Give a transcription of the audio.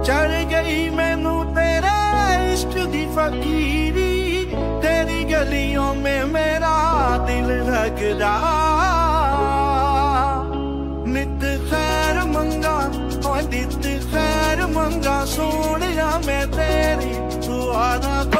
चढ़ गई मैनू तेरे इश्क दी फकीरी, तेरी गलियों में मेरा दिल लगदा। नित खैर मंगा ओ नित खैर मंगा, सोनिया मैं तेरी दुआ ना